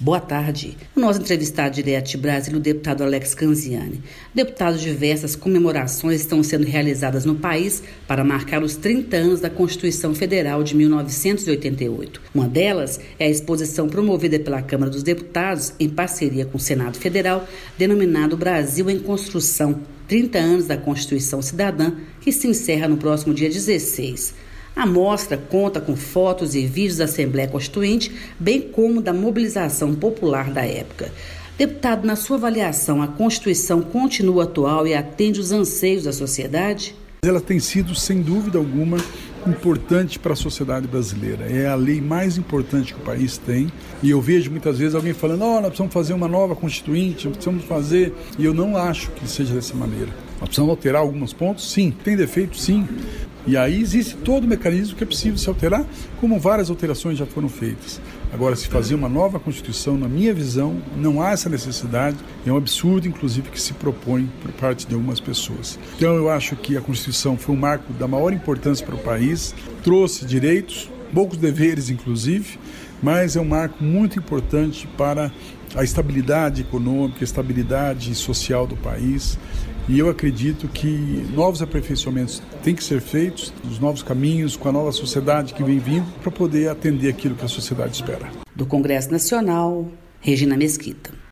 Boa tarde. O nosso entrevistado direto de Brasília, o deputado Alex Canziani. Deputados, diversas comemorações estão sendo realizadas no país para marcar os 30 anos da Constituição Federal de 1988. Uma delas é a exposição promovida pela Câmara dos Deputados em parceria com o Senado Federal, denominado Brasil em Construção, 30 anos da Constituição Cidadã, que se encerra no próximo dia 16. A mostra conta com fotos e vídeos da Assembleia Constituinte, bem como da mobilização popular da época. Deputado, na sua avaliação, a Constituição continua atual e atende os anseios da sociedade? Ela tem sido, sem dúvida alguma, importante para a sociedade brasileira. É a lei mais importante que o país tem. E eu vejo muitas vezes alguém falando, nós precisamos fazer uma nova Constituinte, precisamos fazer... E eu não acho que seja dessa maneira. Nós precisamos alterar alguns pontos? Sim. Tem defeito? Sim. E aí existe todo o mecanismo que é possível se alterar, como várias alterações já foram feitas. Agora, se fazer uma nova Constituição, na minha visão, não há essa necessidade. É um absurdo, inclusive, que se propõe por parte de algumas pessoas. Então, eu acho que a Constituição foi um marco da maior importância para o país, trouxe direitos, poucos deveres, inclusive, mas é um marco muito importante para a estabilidade econômica, a estabilidade social do país. E eu acredito que novos aperfeiçoamentos têm que ser feitos, os novos caminhos, com a nova sociedade que vem vindo, para poder atender aquilo que a sociedade espera. Do Congresso Nacional, Regina Mesquita.